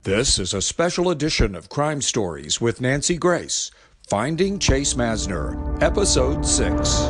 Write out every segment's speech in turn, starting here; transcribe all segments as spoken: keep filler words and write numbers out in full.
This is a special edition of Crime Stories with Nancy Grace, Finding Chase Masner, Episode six.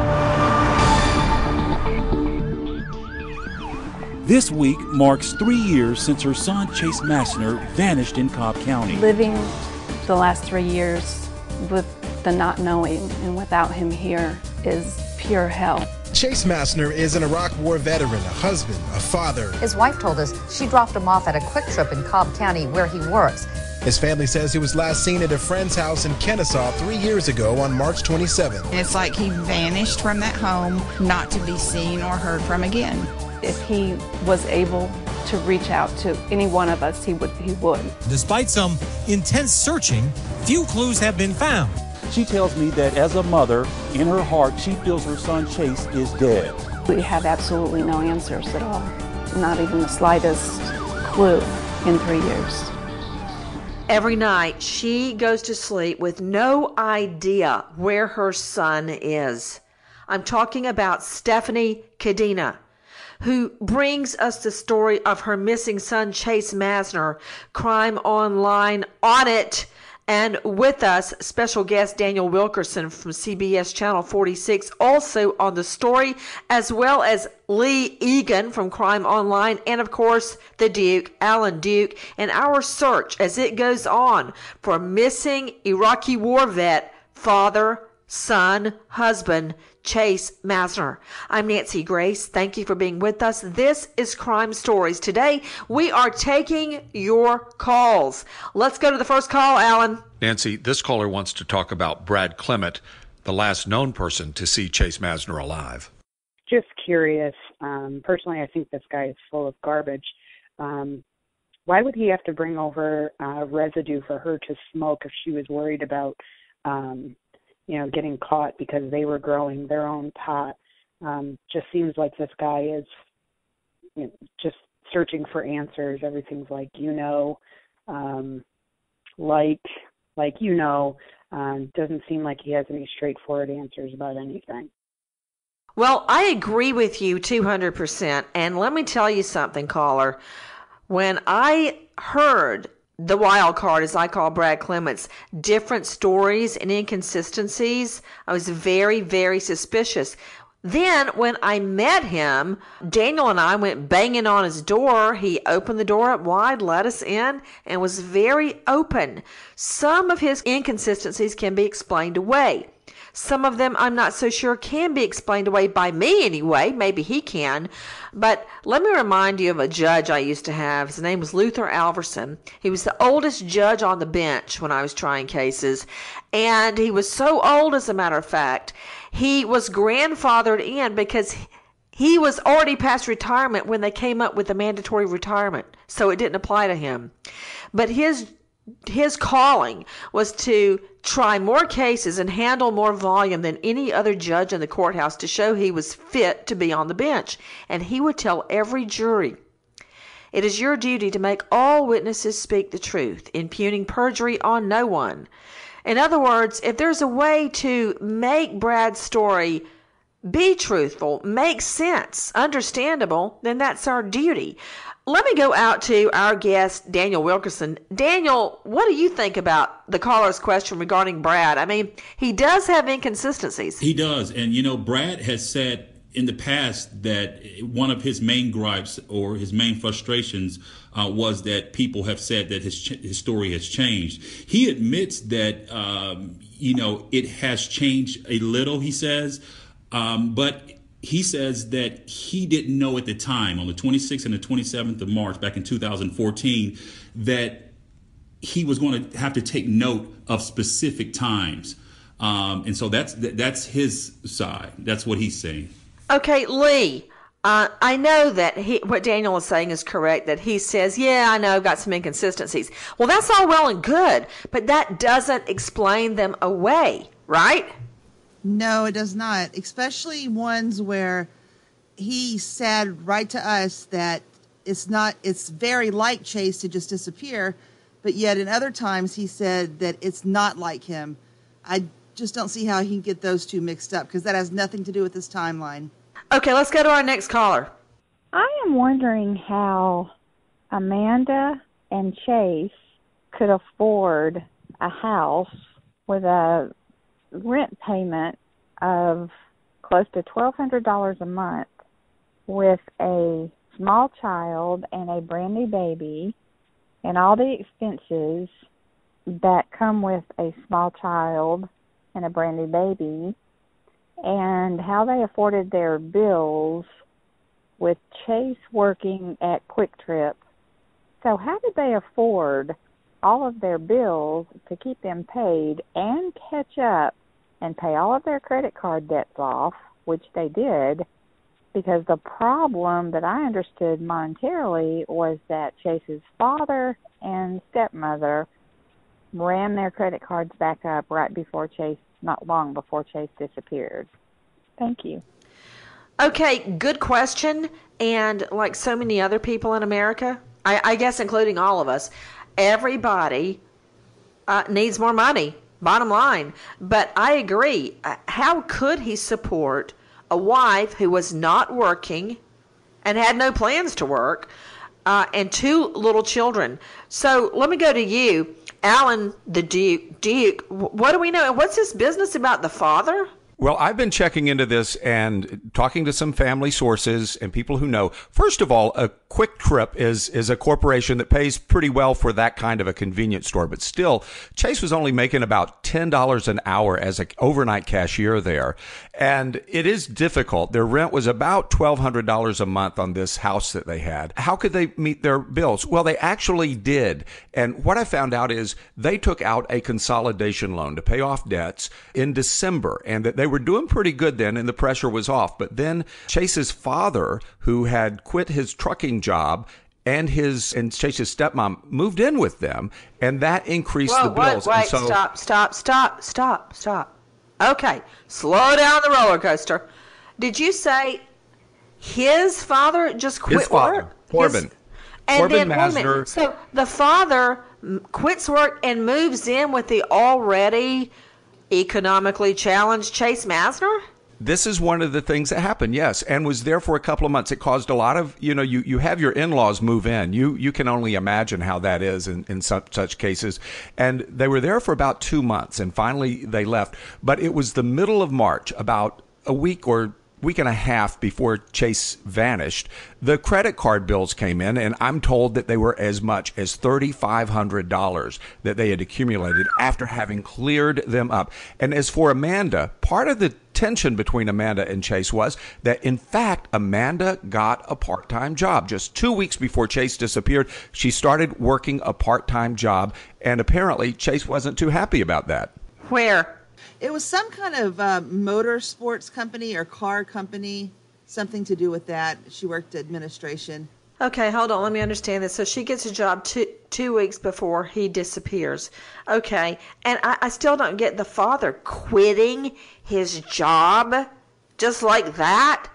This week marks three years since her son Chase Masner vanished in Cobb County. Living the last three years with the not knowing and without him here is pure hell. Chase Masner is an Iraq War veteran, a husband, a father. His wife told us she dropped him off at a Quick Trip in Cobb County where he works. His family says he was last seen at a friend's house in Kennesaw three years ago on March twenty-seventh. It's like he vanished from that home, not to be seen or heard from again. If he was able to reach out to any one of us, he would. He would. Despite some intense searching, few clues have been found. She tells me that as a mother, in her heart, she feels her son Chase is dead. We have absolutely no answers at all, not even the slightest clue in three years. Every night, she goes to sleep with no idea where her son is. I'm talking about Stephanie Cadena, who brings us the story of her missing son, Chase Masner. Crime Online on it. And with us, special guest Daniel Wilkerson from C B S Channel forty-six, also on the story, as well as Lee Egan from Crime Online, and of course, the Duke, Alan Duke, and our search as it goes on for missing Iraqi war vet, father, son, husband, Chase Masner. I'm Nancy Grace. Thank you for being with us. This is Crime Stories. Today, we are taking your calls. Let's go to the first call, Alan. Nancy, this caller wants to talk about Brad Clement, the last known person to see Chase Masner alive. Just curious. Um, personally, I think this guy is full of garbage. Um, why would he have to bring over uh, residue for her to smoke if she was worried about um you know, getting caught because they were growing their own pot? Um, just seems like this guy is, you know, just searching for answers. Everything's like, you know, um, like, like, you know, um, doesn't seem like he has any straightforward answers about anything. Well, I agree with you two hundred percent. And let me tell you something, caller. When I heard the wild card, as I call Brad Clement's, different stories and inconsistencies, I was very, very suspicious. Then when I met him, Daniel and I went banging on his door. He opened the door up wide, let us in, and was very open. Some of his inconsistencies can be explained away. Some of them I'm not so sure can be explained away by me anyway. Maybe he can. But let me remind you of a judge I used to have. His name was Luther Alverson. He was the oldest judge on the bench when I was trying cases. And he was so old, as a matter of fact, he was grandfathered in because he was already past retirement when they came up with the mandatory retirement. So it didn't apply to him. But his His calling was to try more cases and handle more volume than any other judge in the courthouse to show he was fit to be on the bench. And he would tell every jury, "It is your duty to make all witnesses speak the truth, impugning perjury on no one." In other words, if there's a way to make Brad's story be truthful, make sense, understandable, then that's our duty. Let me go out to our guest, Daniel Wilkerson. Daniel, what do you think about the caller's question regarding Brad? I mean, he does have inconsistencies. He does. And, you know, Brad has said in the past that one of his main gripes or his main frustrations uh, was that people have said that his, ch- his story has changed. He admits that, um, you know, it has changed a little, he says, um, but he says that he didn't know at the time, on the twenty-sixth and the twenty-seventh of March back in two thousand fourteen, that he was going to have to take note of specific times. Um, and so that's that's his side. That's what he's saying. Okay, Lee, uh, I know that he, what Daniel is saying is correct, that he says, yeah, I know, I've got some inconsistencies. Well, that's all well and good, but that doesn't explain them away, right? No, it does not, especially ones where he said right to us that it's not, it's very like Chase to just disappear, but yet in other times he said that it's not like him. I just don't see how he can get those two mixed up because that has nothing to do with this timeline. Okay, let's go to our next caller. I am wondering how Amanda and Chase could afford a house with a rent payment of close to twelve hundred dollars a month with a small child and a brand new baby and all the expenses that come with a small child and a brand new baby, and how they afforded their bills with Chase working at Quick Trip. So how did they afford all of their bills to keep them paid and catch up and pay all of their credit card debts off, which they did, because the problem that I understood monetarily was that Chase's father and stepmother ran their credit cards back up right before Chase, not long before Chase disappeared. Thank you. Okay, good question. And like so many other people in America, I, I guess including all of us, everybody uh, needs more money, bottom line. But I agree. How could he support a wife who was not working and had no plans to work, uh, and two little children? So let me go to you, Alan the Duke. Duke, what do we know? What's this business about the father? Well, I've been checking into this and talking to some family sources and people who know. First of all, a Quick Trip is is a corporation that pays pretty well for that kind of a convenience store. But still, Chase was only making about ten dollars an hour as an overnight cashier there. And it is difficult. Their rent was about twelve hundred dollars a month on this house that they had. How could they meet their bills? Well, they actually did. And what I found out is they took out a consolidation loan to pay off debts in December, and that they were doing pretty good then, and the pressure was off. But then Chase's father, who had quit his trucking job, and his and Chase's stepmom moved in with them, and that increased Whoa, the bills. Wait, wait, and so, stop, stop, stop, stop, stop. Okay, slow down the roller coaster. Did you say his father just quit his father, work? Corbin. His, and Corbin then, wait a minute. Masner. So the father quits work and moves in with the already economically challenged Chase Masner? This is one of the things that happened, yes, and was there for a couple of months. It caused a lot of, you know, you, you have your in-laws move in. You you can only imagine how that is in, in such, such cases. And they were there for about two months, and finally they left. But it was the middle of March, about a week or week and a half before Chase vanished, the credit card bills came in, and I'm told that they were as much as three thousand five hundred dollars that they had accumulated after having cleared them up. And as for Amanda, part of the tension between Amanda and Chase was that, in fact, Amanda got a part-time job. Just two weeks before Chase disappeared, she started working a part-time job, and apparently Chase wasn't too happy about that. Where? It was some kind of uh, motor sports company or car company, something to do with that. She worked administration. Okay, hold on. Let me understand this. So she gets a job two, two weeks before he disappears. Okay, and I, I still don't get the father quitting his job just like that.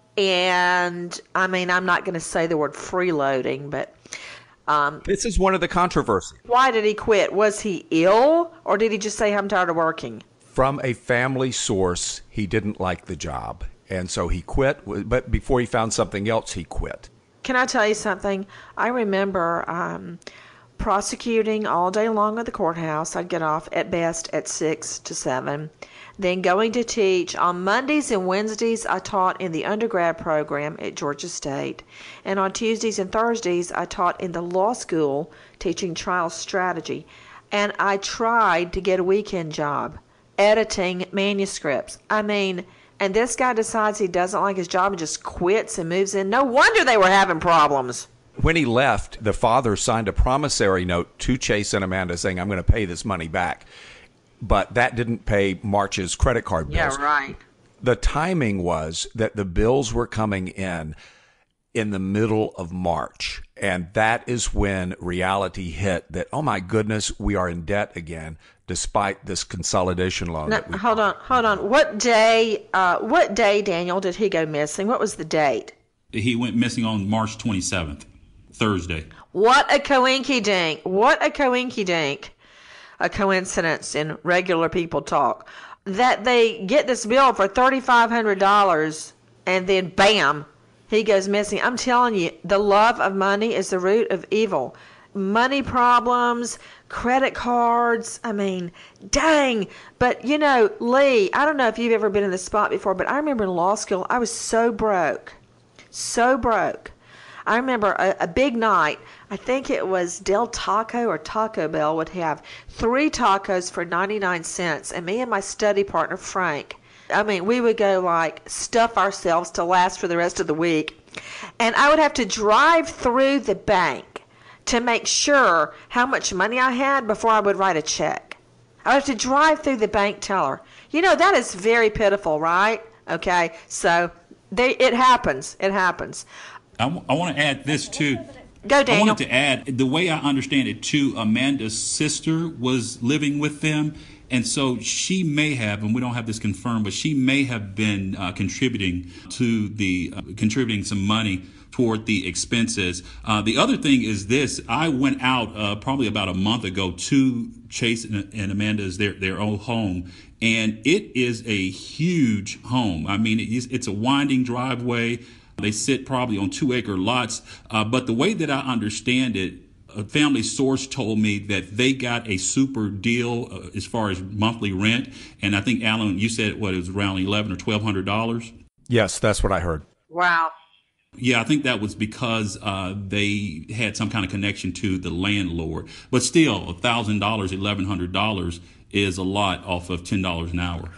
And, I mean, I'm not going to say the word freeloading, but... Um, this is one of the controversies. Why did he quit? Was he ill, or did he just say, I'm tired of working? From a family source, he didn't like the job, and so he quit. But before he found something else, he quit. Can I tell you something? I remember um, prosecuting all day long at the courthouse. I'd get off at best at six to seven. Then going to teach. On Mondays and Wednesdays, I taught in the undergrad program at Georgia State. And on Tuesdays and Thursdays, I taught in the law school teaching trial strategy. And I tried to get a weekend job editing manuscripts. I mean... And this guy decides he doesn't like his job and just quits and moves in. No wonder they were having problems. When he left, the father signed a promissory note to Chase and Amanda saying, I'm going to pay this money back. But that didn't pay March's credit card bills. Yeah, right. The timing was that the bills were coming in in the middle of March. And that is when reality hit that, oh, my goodness, we are in debt again, despite this consolidation loan. No, that we hold on, hold on. What day, uh, what day, Daniel, did he go missing? What was the date? He went missing on March twenty-seventh, Thursday. What a coinky-dink. What a coinky-dink. A coincidence in regular people talk. That they get this bill for three thousand five hundred dollars and then bam, he goes missing. I'm telling you, the love of money is the root of evil. money problems, credit cards. I mean, dang. But, you know, Lee, I don't know if you've ever been in this spot before, but I remember in law school, I was so broke. So broke. I remember a, a big night, I think it was Del Taco or Taco Bell would have three tacos for ninety-nine cents, and me and my study partner, Frank, I mean, we would go like stuff ourselves to last for the rest of the week. And I would have to drive through the bank to make sure how much money I had before I would write a check. I would have to drive through the bank teller. You know, that is very pitiful, right? Okay, so they, it happens. It happens. I, w- I want to add this too. Go, Daniel. I wanted to add, the way I understand it too, Amanda's sister was living with them. And so she may have, and we don't have this confirmed, but she may have been uh, contributing to the, uh, contributing some money toward the expenses. Uh, the other thing is this, I went out uh, probably about a month ago to Chase and, and Amanda's, their, their old home, and it is a huge home. I mean, it's, it's a winding driveway. They sit probably on two acre lots. Uh, but the way that I understand it, a family source told me that they got a super deal uh, as far as monthly rent. And I think, Alan, you said what, it was around eleven or twelve hundred dollars? Yes, that's what I heard. Wow. Yeah, I think that was because uh, they had some kind of connection to the landlord. But still, one thousand dollars, eleven hundred dollars is a lot off of ten dollars an hour.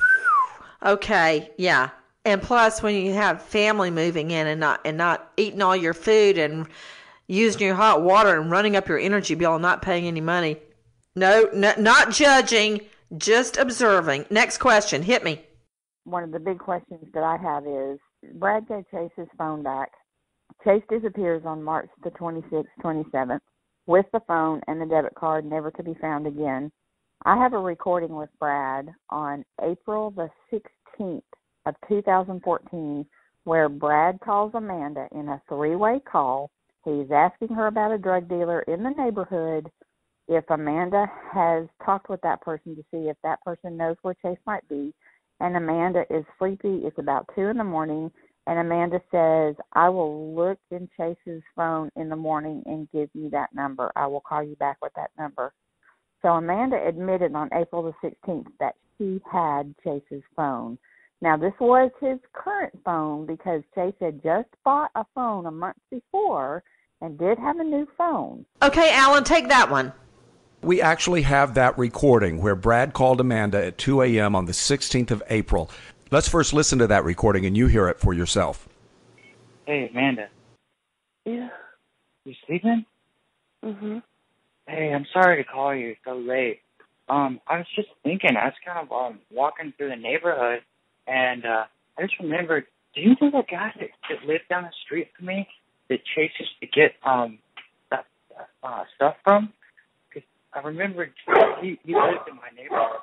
Okay, yeah. And plus, when you have family moving in and not and not eating all your food and using your hot water and running up your energy bill and not paying any money. No, no, not judging, just observing. Next question. Hit me. One of the big questions that I have is, Brad gave Chase his phone back. Chase disappears on March the twenty-sixth, twenty-seventh, with the phone and the debit card never to be found again. I have a recording with Brad on April the sixteenth of two thousand fourteen where Brad calls Amanda in a three-way call. He's asking her about a drug dealer in the neighborhood, if Amanda has talked with that person to see if that person knows where Chase might be. And Amanda is sleepy. It's about two in the morning. And Amanda says, I will look in Chase's phone in the morning and give you that number. I will call you back with that number. So Amanda admitted on April the sixteenth that she had Chase's phone. Now, this was his current phone because Chase had just bought a phone a month before and did have a new phone. Okay, Alan, take that one. We actually have that recording where Brad called Amanda at two a.m. on the sixteenth of April. Let's first listen to that recording and you hear it for yourself. Hey, Amanda. Yeah. You sleeping? Mm-hmm. Hey, I'm sorry to call you so late. Um, I was just thinking, I was kind of um, walking through the neighborhood, and uh, I just remembered, do you know the guy that, that lived down the street from me that Chase used to get um, that, uh, stuff from? Because I remembered he, he lived in my neighborhood,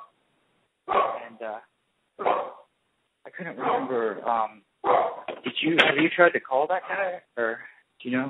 and uh, I couldn't remember. Um, did you have you tried to call that guy, or do you know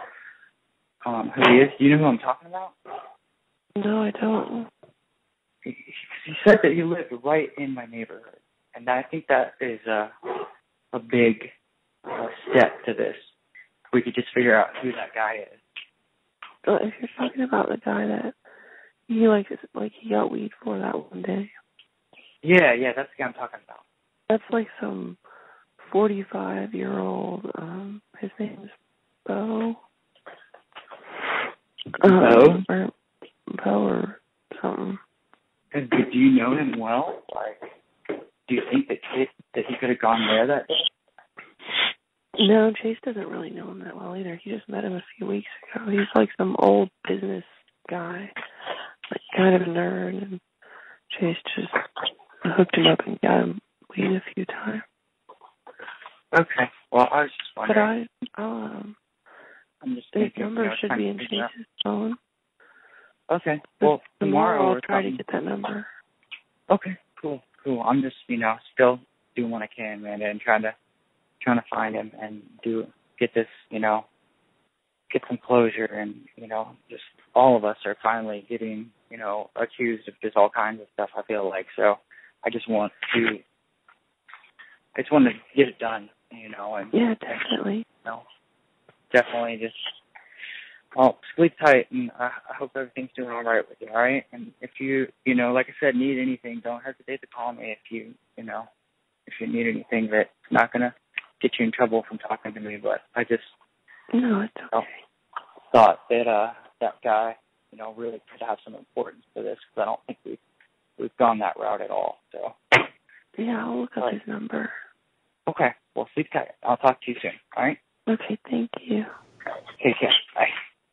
um, who he is? Do you know who I'm talking about? No, I don't. He, he said that he lived right in my neighborhood, and I think that is a a big uh, step to this. We could just figure out who that guy is. Uh, if you're talking about the guy that he like, like he got weed for that one day. Yeah, yeah, that's the guy I'm talking about. That's like some forty-five-year-old. Um, his name's Bo. Bo? Um, or Bo or something. And do you know him well? Like, do you think that Chase, that he could have gone there that day? No, Chase doesn't really know him that well either. He just met him a few weeks ago. He's like some old business guy, like kind of a nerd, and Chase just hooked him up and got him weed a few times. Okay. Well, I was just wondering. But I, I'll, um, I'm just his thinking, number you know, should be in figure out. Chase's phone. Okay. Well, But tomorrow, tomorrow I'll or try to something. get that number. Okay. Cool. Cool. I'm just, you know, still doing what I can, man, and trying to trying to find him and do get this, you know, get some closure, and you know, just all of us are finally getting, you know, accused of just all kinds of stuff. I feel like so. I just want to. I just want to get it done, you know, and Yeah, definitely. you know, definitely just Well, sleep tight, and I, I hope everything's doing all right with you, all right? And if you, you know, like I said, need anything, don't hesitate to call me if you, you know, if you need anything that's not going to get you in trouble from talking to me. But I just No, it's okay. you know, thought that uh, that guy, you know, really could have some importance to this, because I don't think we've, we've gone that route at all. So Yeah, I'll look up right. his number. Okay, well, sleep tight. I'll talk to you soon, all right? Okay, thank you. Take care. Bye.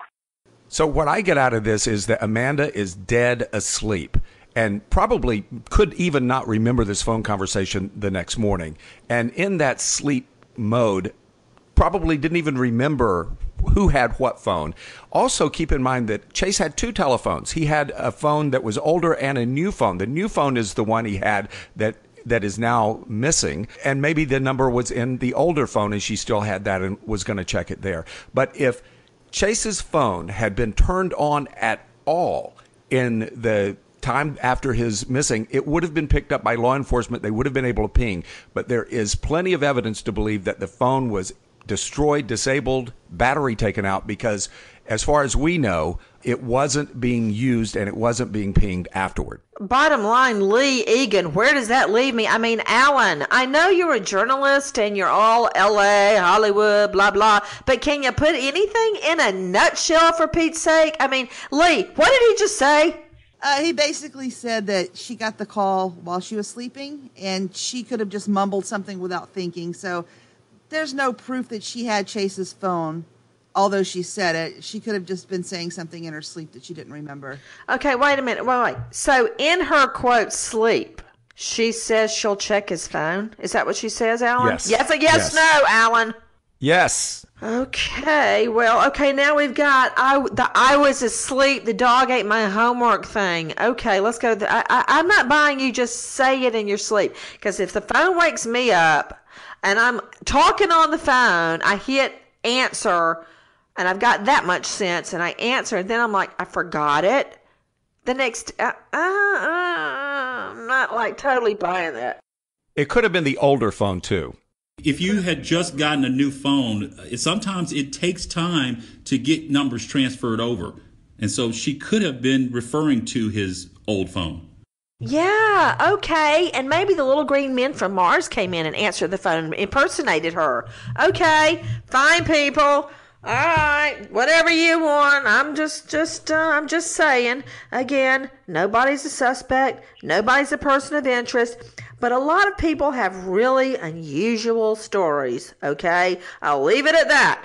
So what I get out of this is that Amanda is dead asleep and probably could even not remember this phone conversation the next morning. And in that sleep mode, probably didn't even remember who had what phone. Also, keep in mind that Chase had two telephones. He had a phone that was older and a new phone. The new phone is the one he had that that is now missing, and maybe the number was in the older phone and she still had that and was going to check it there. But if Chase's phone had been turned on at all in the time after his missing, it would have been picked up by law enforcement. They would have been able to ping. But there is plenty of evidence to believe that the phone was destroyed, disabled, battery taken out, because as far as we know, it wasn't being used and it wasn't being pinged afterward. Bottom line, Lee Egan, where does that leave me? I mean, Alan, I know you're a journalist and you're all L A, Hollywood, blah, blah, but can you put anything in a nutshell for Pete's sake? I mean, Lee, what did he just say? Uh, he basically said that she got the call while she was sleeping, and she could have just mumbled something without thinking. So there's no proof that she had Chase's phone. Although she said it, she could have just been saying something in her sleep that she didn't remember. Okay, wait a minute. Wait, wait. So in her, quote, sleep, she says she'll check his phone. Is that what she says, Alan? Yes. Yes, yes, yes. No, Alan. Yes. Okay, well, okay, now we've got I, the I was asleep, the dog ate my homework thing. Okay, let's go. The, I, I, I'm not buying you just say it in your sleep, because if the phone wakes me up and I'm talking on the phone, I hit answer, and I've got that much sense, and I answer, and then I'm like, I forgot it. The next, uh, uh, uh, I'm not like totally buying that. It could have been the older phone, too. If you had just gotten a new phone, it, sometimes it takes time to get numbers transferred over. And so she could have been referring to his old phone. Yeah, okay. And maybe the little green men from Mars came in and answered the phone and impersonated her. Okay, fine, people. All right, whatever you want. I'm just, just, uh, I'm just saying. Again, nobody's a suspect. Nobody's a person of interest. But a lot of people have really unusual stories, okay? I'll leave it at that.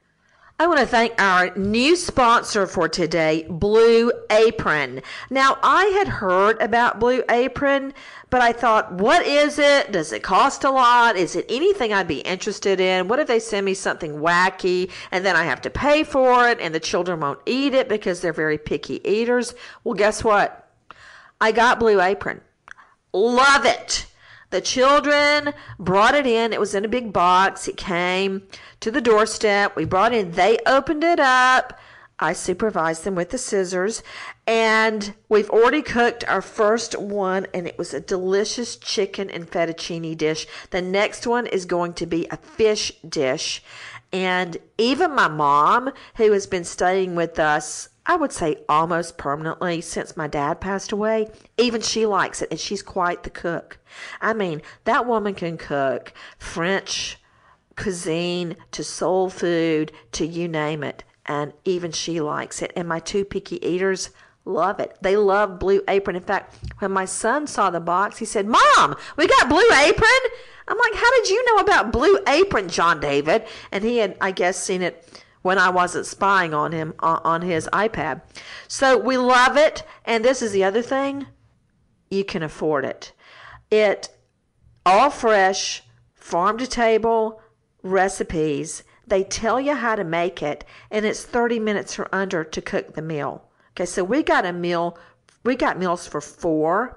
I want to thank our new sponsor for today, Blue Apron. Now, I had heard about Blue Apron, but I thought, what is it? Does it cost a lot? Is it anything I'd be interested in? What if they send me something wacky and then I have to pay for it and the children won't eat it because they're very picky eaters? Well, guess what? I got Blue Apron. Love it. The children brought it in. It was in a big box. It came to the doorstep. We brought it in. They opened it up. I supervised them with the scissors. And we've already cooked our first one, and it was a delicious chicken and fettuccine dish. The next one is going to be a fish dish. And even my mom, who has been staying with us, I would say almost permanently since my dad passed away, even she likes it, and she's quite the cook. I mean, that woman can cook French cuisine to soul food to you name it, and even she likes it. And my two picky eaters love it. They love Blue Apron. In fact, when my son saw the box, he said, "Mom, we got Blue Apron?" I'm like, "How did you know about Blue Apron, John David?" And he had, I guess, seen it when I wasn't spying on him on his iPad. So we love it. And this is the other thing. You can afford it. It, all fresh, farm to table recipes. They tell you how to make it. And it's thirty minutes or under to cook the meal. Okay, so we got a meal. We got meals for four.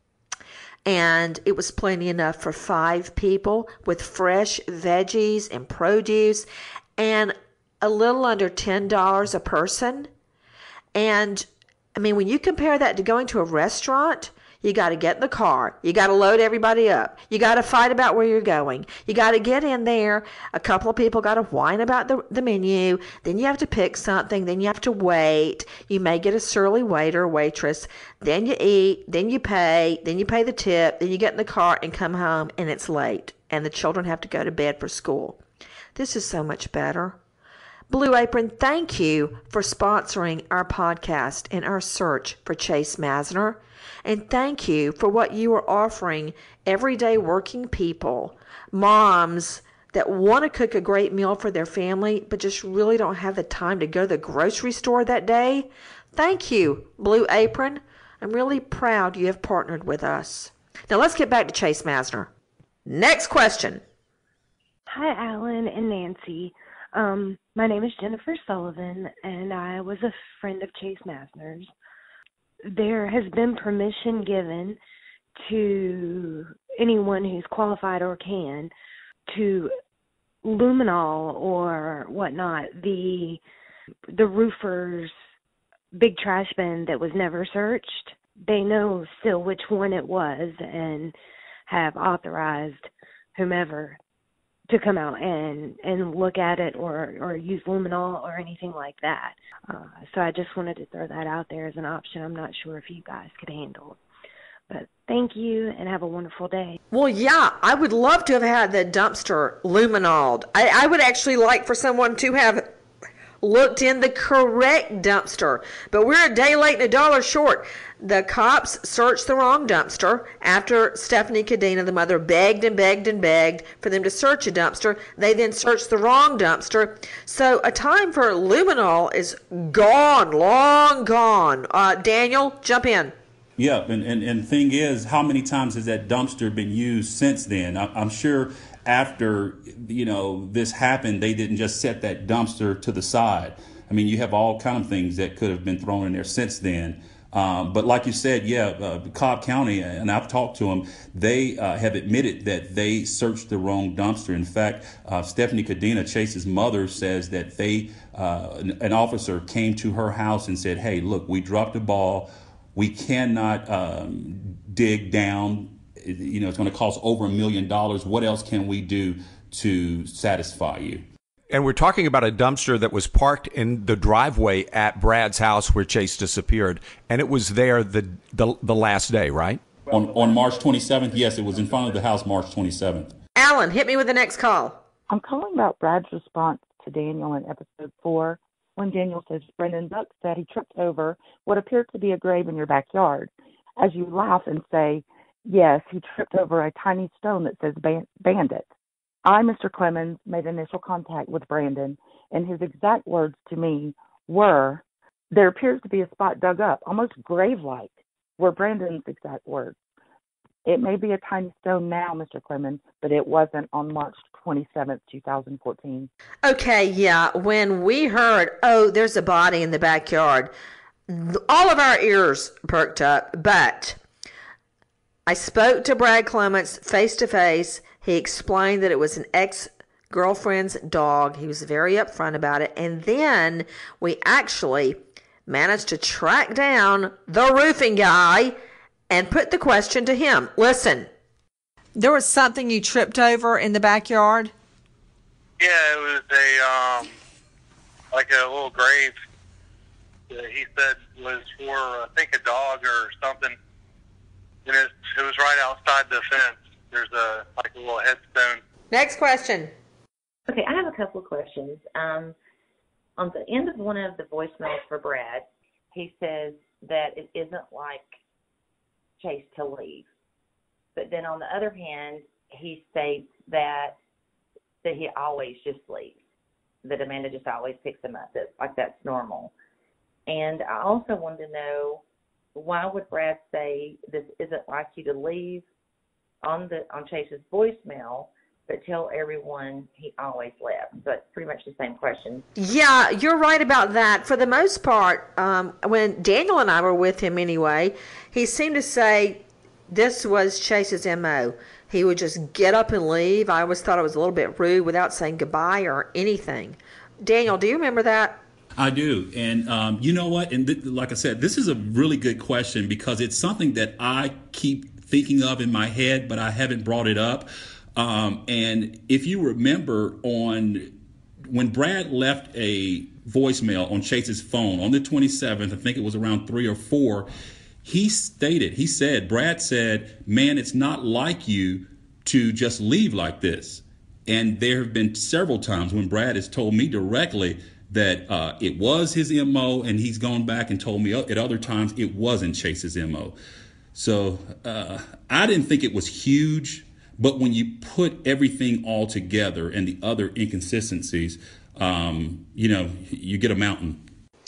And it was plenty enough for five people with fresh veggies and produce. And a little under ten dollars a person. And I mean, when you compare that to going to a restaurant, You got to get in the car. You got to load everybody up. You got to fight about where you're going. You got to get in there. A couple of people got to whine about the, the menu. Then you have to pick something. Then you have to wait. You may get a surly waiter or waitress. Then you eat. Then you pay. Then you pay the tip. Then you get in the car and come home, and it's late. And the children have to go to bed for school. This is so much better. Blue Apron, thank you for sponsoring our podcast and our search for Chase Masner. And thank you for what you are offering everyday working people, moms that want to cook a great meal for their family, but just really don't have the time to go to the grocery store that day. Thank you, Blue Apron. I'm really proud you have partnered with us. Now let's get back to Chase Masner. Next question. Hi, Alan and Nancy. Um, my name is Jennifer Sullivan, and I was a friend of Chase Masner's. There has been permission given to anyone who's qualified or can to luminol or whatnot the the roofer's big trash bin that was never searched. They know still which one it was and have authorized whomever to come out and, and look at it or, or use luminol or anything like that. Uh, so I just wanted to throw that out there as an option. I'm not sure if you guys could handle it. But thank you and have a wonderful day. Well, yeah, I would love to have had the dumpster luminoled. I, I would actually like for someone to have looked in the correct dumpster. But we're a day late and a dollar short. The cops searched the wrong dumpster after Stephanie Cadena, the mother, begged and begged and begged for them to search a dumpster. They then searched the wrong dumpster. So a time for luminol is gone, long gone. Uh, Daniel, jump in. Yeah, and, and, and the thing is, how many times has that dumpster been used since then? I, I'm sure after, you know, this happened, they didn't just set that dumpster to the side. I mean, you have all kind of things that could have been thrown in there since then. Um, but like you said, yeah, uh, Cobb County, and I've talked to them, they uh, have admitted that they searched the wrong dumpster. In fact, uh, Stephanie Cadena, Chase's mother, says that they, uh, an, an officer came to her house and said, hey, look, we dropped the ball. We cannot um, dig down. You know, it's going to cost over a million dollars. What else can we do to satisfy you? And we're talking about a dumpster that was parked in the driveway at Brad's house where Chase disappeared. And it was there the the, the last day, right? On, on March twenty-seventh, yes, it was in front of the house March twenty-seventh. Alan, hit me with the next call. I'm calling about Brad's response to Daniel in episode four when Daniel says, Brendan Buck said he tripped over what appeared to be a grave in your backyard. As you laugh and say, yes, he tripped over a tiny stone that says ban- bandit. I, Mister Clemens, made initial contact with Brandon, and his exact words to me were, there appears to be a spot dug up, almost grave-like, were Brandon's exact words. It may be a tiny stone now, Mister Clemens, but it wasn't on March twenty-seventh, twenty fourteen. Okay, yeah, when we heard, oh, there's a body in the backyard, all of our ears perked up, but I spoke to Brad Clements face-to-face. He explained that it was an ex-girlfriend's dog. He was very upfront about it. And then we actually managed to track down the roofing guy and put the question to him. Listen. There was something you tripped over in the backyard? Yeah, it was a, um, like a little grave that he said was for, I think, a dog or something. And it, it was right outside the fence. There's a like a little headstone. Next question. Okay, I have a couple of questions. Um, on the end of one of the voicemails for Brad, he says that it isn't like Chase to leave. But then on the other hand, he states that that he always just leaves. That Amanda just always picks him up. That like that's normal. And I also wanted to know, why would Brad say this isn't like you to leave on the on Chase's voicemail, but tell everyone he always left? So it's pretty much the same question. Yeah, you're right about that. For the most part, um, when Daniel and I were with him anyway, he seemed to say this was Chase's M O. He would just get up and leave. I always thought it was a little bit rude without saying goodbye or anything. Daniel, do you remember that? I do. And um, you know what? And th- like I said, this is a really good question because it's something that I keep thinking of in my head, but I haven't brought it up. Um, and if you remember on when Brad left a voicemail on Chase's phone on the twenty-seventh, I think it was around three or four, he stated, he said, Brad said, man, it's not like you to just leave like this. And there have been several times when Brad has told me directly that uh, it was his M O, and he's gone back and told me at other times it wasn't Chase's M O. So uh, I didn't think it was huge, but when you put everything all together and the other inconsistencies, um, you know, you get a mountain.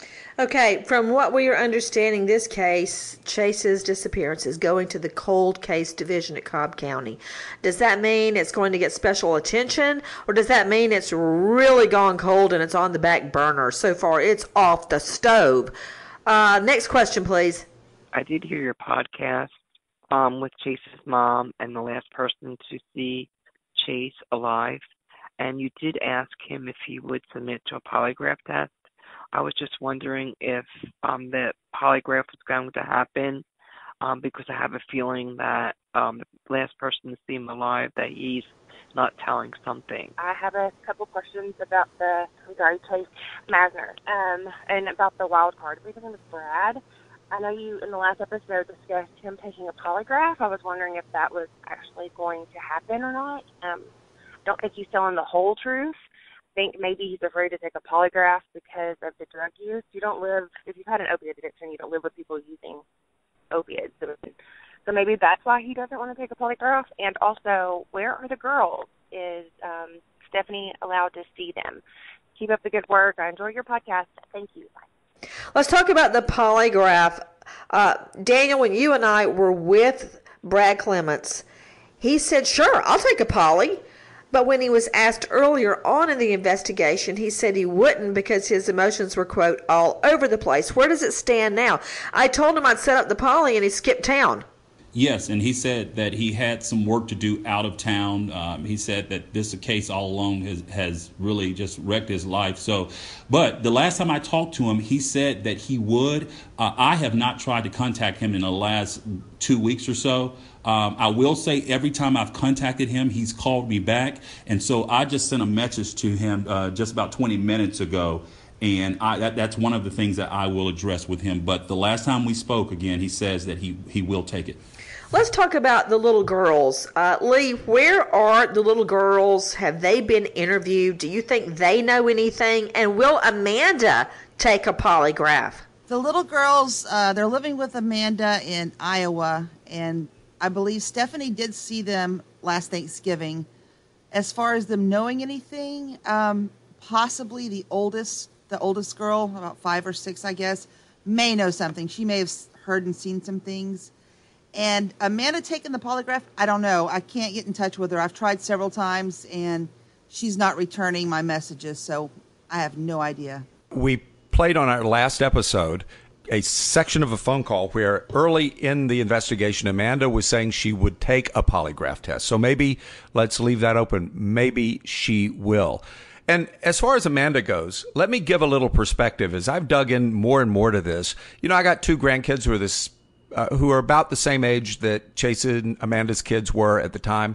Okay, from what we are understanding, this case, Chase's disappearance, is going to the cold case division at Cobb County. Does that mean it's going to get special attention, or does that mean it's really gone cold and it's on the back burner? So far, it's off the stove. Uh, next question, please. I did hear your podcast um, with Chase's mom and the last person to see Chase alive, and you did ask him if he would submit to a polygraph test. I was just wondering if um, the polygraph was going to happen um, because I have a feeling that um, the last person to see him alive, that he's not telling something. I have a couple questions about the, I'm sorry, Chase Masner, um, and about the wild card. We're talking with Brad. I know you, in the last episode, discussed him taking a polygraph. I was wondering if that was actually going to happen or not. Um, I don't think he's telling the whole truth. I think maybe he's afraid to take a polygraph because of the drug use. You don't live, if you've had an opiate addiction, you don't live with people using opiates. So, so maybe that's why he doesn't want to take a polygraph. And also, where are the girls? Is um, Stephanie allowed to see them? Keep up the good work. I enjoy your podcast. Thank you. Bye. Let's talk about the polygraph. Uh, Daniel, when you and I were with Brad Clements, he said, sure, I'll take a poly. But when he was asked earlier on in the investigation, he said he wouldn't because his emotions were, quote, all over the place. Where does it stand now? I told him I'd set up the poly, and he skipped town. Yes, and he said that he had some work to do out of town. Um, he said that this case all alone has, has really just wrecked his life. So, but the last time I talked to him, he said that he would. Uh, I have not tried to contact him in the last two weeks or so. Um, I will say every time I've contacted him, he's called me back. And so I just sent a message to him uh, just about twenty minutes ago. And I, that, that's one of the things that I will address with him. But the last time we spoke, again, he says that he, he will take it. Let's talk about the little girls. Uh, Lee, where are the little girls? Have they been interviewed? Do you think they know anything? And will Amanda take a polygraph? The little girls, uh, they're living with Amanda in Iowa, and I believe Stephanie did see them last Thanksgiving. As far as them knowing anything, um, possibly the oldest, the oldest girl, about five or six, I guess, may know something. She may have heard and seen some things. And Amanda taking the polygraph, I don't know. I can't get in touch with her. I've tried several times, and she's not returning my messages, so I have no idea. We played on our last episode a section of a phone call where early in the investigation, Amanda was saying she would take a polygraph test. So maybe let's leave that open. Maybe she will. And as far as Amanda goes, let me give a little perspective. As I've dug in more and more to this, you know, I got two grandkids who are this Uh, who are about the same age that Chase and Amanda's kids were at the time.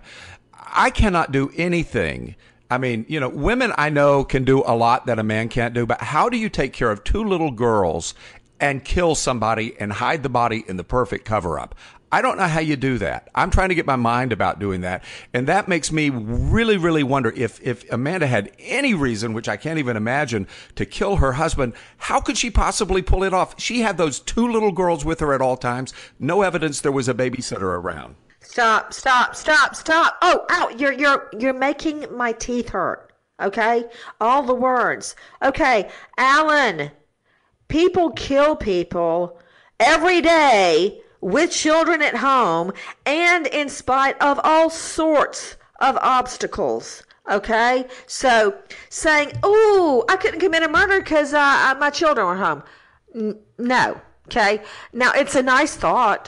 I cannot do anything. I mean, you know, women I know can do a lot that a man can't do, but how do you take care of two little girls and kill somebody and hide the body in the perfect cover-up? I don't know how you do that. I'm trying to get my mind about doing that. And that makes me really, really wonder if, if Amanda had any reason, which I can't even imagine, to kill her husband, how could she possibly pull it off? She had those two little girls with her at all times. No evidence there was a babysitter around. Stop, stop, stop, stop. Oh, ow, you're, you're, you're making my teeth hurt. Okay? All the words. Okay, Alan, people kill people every day with children at home and in spite of all sorts of obstacles, okay? So saying, ooh, I couldn't commit a murder because uh, my children were home. N- no, okay? Now, it's a nice thought,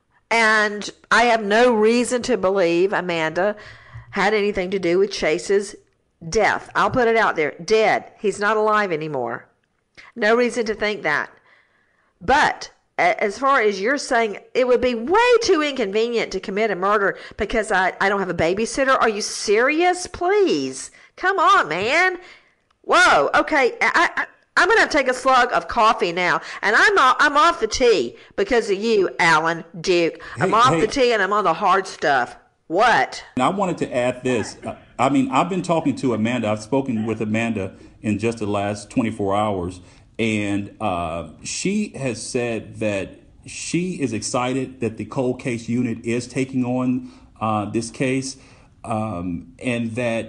and I have no reason to believe Amanda had anything to do with Chase's death. I'll put it out there. Dead. He's not alive anymore. No reason to think that. But as far as you're saying, it would be way too inconvenient to commit a murder because I, I don't have a babysitter. Are you serious? Please. Come on, man. Whoa. Okay. I, I, I'm going to have to take a slug of coffee now. And I'm off, I'm off the tea because of you, Alan Duke. I'm Hey, off hey. the tea and I'm on the hard stuff. What? And I wanted to add this. Uh, I mean, I've been talking to Amanda. I've spoken with Amanda in just the last twenty-four hours. And uh, she has said that she is excited that the cold case unit is taking on uh, this case, um, and that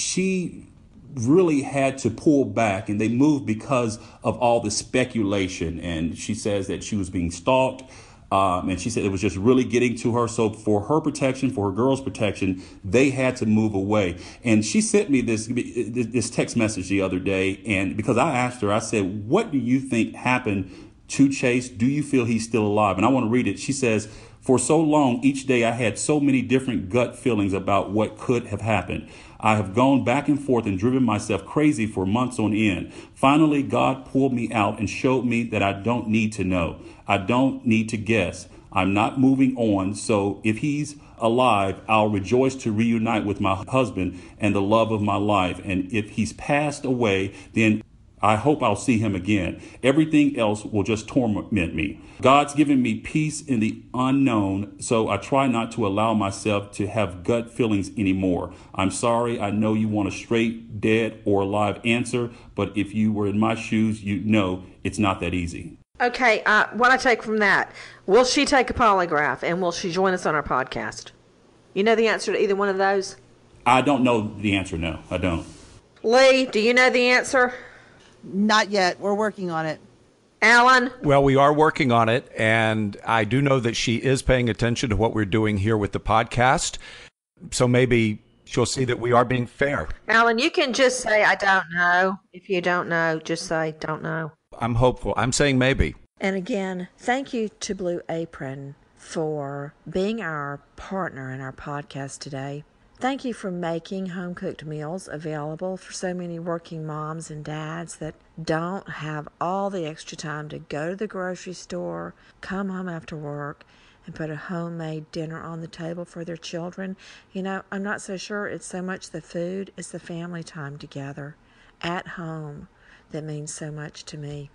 she really had to pull back, and they moved because of all the speculation. And she says that she was being stalked. Um, and she said it was just really getting to her. So for her protection, for her girls' protection, they had to move away. And she sent me this this text message the other day. And because I asked her, I said, what do you think happened to Chase? Do you feel he's still alive? And I want to read it. She says, for so long, each day I had so many different gut feelings about what could have happened. I have gone back and forth and driven myself crazy for months on end. Finally, God pulled me out and showed me that I don't need to know. I don't need to guess. I'm not moving on. So if he's alive, I'll rejoice to reunite with my husband and the love of my life. And if he's passed away, then I hope I'll see him again. Everything else will just torment me. God's given me peace in the unknown, so I try not to allow myself to have gut feelings anymore. I'm sorry. I know you want a straight, dead, or alive answer, but if you were in my shoes, you'd know it's not that easy. Okay, uh, what I take from that, will she take a polygraph and will she join us on our podcast? You know the answer to either one of those? I don't know the answer, no. I don't. Lee, do you know the answer? Not yet. We're working on it. Alan? Well, we are working on it, and I do know that she is paying attention to what we're doing here with the podcast. So maybe she'll see that we are being fair. Alan, you can just say, I don't know. If you don't know, just say, don't know. I'm hopeful. I'm saying maybe. And again, thank you to Blue Apron for being our partner in our podcast today. Thank you for making home-cooked meals available for so many working moms and dads that don't have all the extra time to go to the grocery store, come home after work, and put a homemade dinner on the table for their children. You know, I'm not so sure it's so much the food, it's the family time together at home that means so much to me.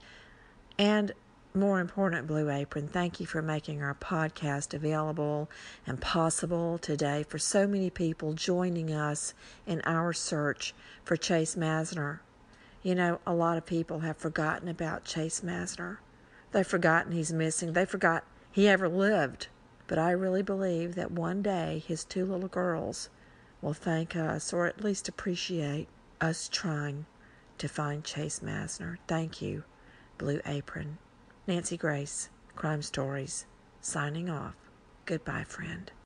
And more important, Blue Apron, thank you for making our podcast available and possible today for so many people joining us in our search for Chase Masner. You know, a lot of people have forgotten about Chase Masner. They've forgotten he's missing. They forgot he ever lived. But I really believe that one day his two little girls will thank us, or at least appreciate us trying to find Chase Masner. Thank you, Blue Apron. Nancy Grace, Crime Stories, signing off. Goodbye, friend.